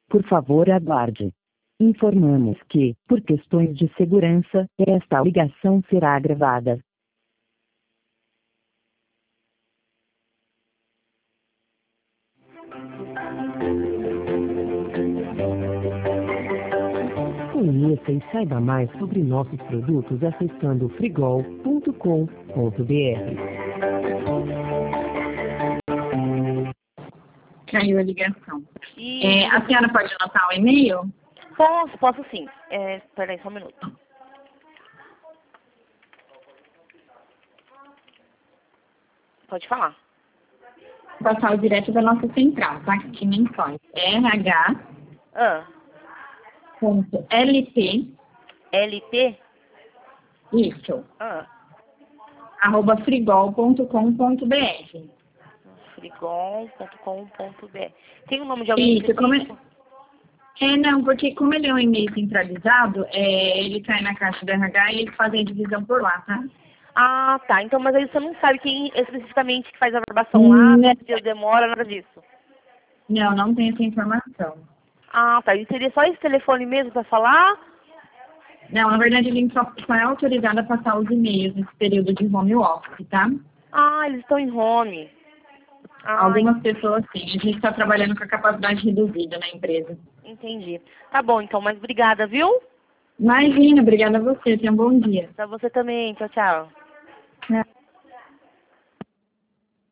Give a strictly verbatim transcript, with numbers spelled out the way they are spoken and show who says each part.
Speaker 1: Por favor, aguarde. Informamos que, por questões de segurança, esta ligação será gravada. Conheça e saiba mais sobre nossos produtos acessando frigol ponto com ponto br.
Speaker 2: Caiu a ligação.
Speaker 3: E...
Speaker 2: É, a senhora pode anotar o e-mail?
Speaker 3: Posso, posso sim. É, espera aí só um minuto. Pode falar.
Speaker 2: Vou passar o direto da nossa central, tá? Que nem faz. rh
Speaker 3: Ah,
Speaker 2: ponto lt
Speaker 3: L T?
Speaker 2: isso,
Speaker 3: Ah,
Speaker 2: arroba frigol ponto com ponto br.
Speaker 3: frigol ponto com ponto br. Tem o nome de alguém
Speaker 2: Isso, como é...
Speaker 3: específico?
Speaker 2: É, não, porque como ele é um e-mail centralizado, é, ele cai na caixa do R H e eles fazem a divisão por lá, tá?
Speaker 3: Ah, tá. Então, mas aí você não sabe quem especificamente que faz a aprovação lá,
Speaker 2: Não,
Speaker 3: se demora, nada disso.
Speaker 2: não, não tem essa informação.
Speaker 3: Ah, tá. E seria só esse telefone mesmo pra falar?
Speaker 2: Não, na verdade, a gente só, só é autorizado a passar os e-mails nesse período de home office, tá?
Speaker 3: Ah, eles estão em home. Ah,
Speaker 2: Algumas pessoas, sim. A gente está trabalhando com a capacidade reduzida na empresa.
Speaker 3: entendi. Tá bom, então. Mas obrigada, viu?
Speaker 2: Imagina, obrigada a você. Tenha um bom dia.
Speaker 3: Pra você também. Tchau, tchau.
Speaker 2: É.